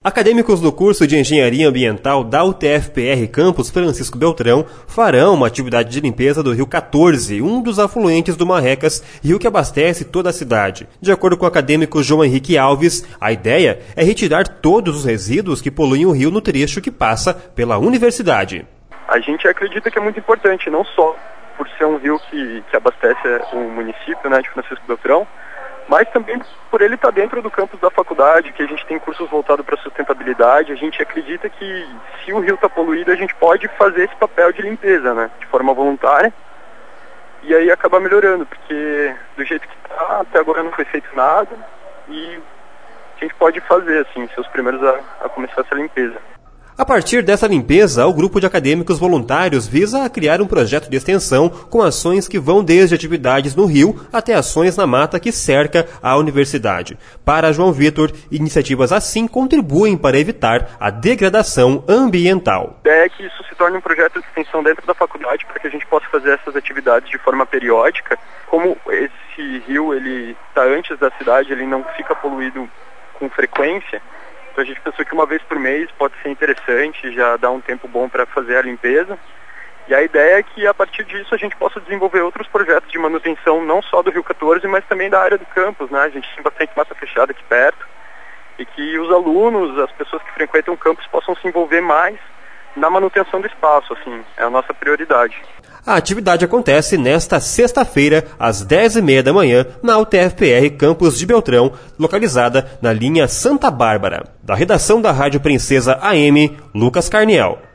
Acadêmicos do curso de Engenharia Ambiental da UTF-PR Campus Francisco Beltrão farão uma atividade de limpeza do Rio 14, um dos afluentes do Marrecas, rio que abastece toda a cidade. De acordo com o acadêmico João Henrique Alves, a ideia é retirar todos os resíduos que poluem o rio no trecho que passa pela universidade. A gente acredita que é muito importante, não só por ser um rio que abastece o município, né, de Francisco Beltrão, mas também por ele estar dentro do campus da faculdade, que a gente tem cursos voltados para sustentabilidade. A gente acredita que se o rio está poluído, a gente pode fazer esse papel de limpeza, né, de forma voluntária, e aí acabar melhorando, porque do jeito que está, até agora não foi feito nada, e a gente pode fazer, assim, ser os primeiros a começar essa limpeza. A partir dessa limpeza, o grupo de acadêmicos voluntários visa criar um projeto de extensão com ações que vão desde atividades no rio até ações na mata que cerca a universidade. Para João Vitor, iniciativas assim contribuem para evitar a degradação ambiental. A ideia é que isso se torne um projeto de extensão dentro da faculdade para que a gente possa fazer essas atividades de forma periódica. Como esse rio ele está antes da cidade, ele não fica poluído com frequência. A gente pensou que uma vez por mês pode ser interessante, já dá um tempo bom para fazer a limpeza. E a ideia é que a partir disso a gente possa desenvolver outros projetos de manutenção, não só do Rio 14, mas também da área do campus, né? A gente tem bastante massa fechada aqui perto e que os alunos, as pessoas que frequentam o campus possam se envolver mais na manutenção do espaço, assim, é a nossa prioridade. A atividade acontece nesta sexta-feira, às 10h30 da manhã, na UTF-PR Campus de Beltrão, localizada na linha Santa Bárbara. Da redação da Rádio Princesa AM, Lucas Carniel.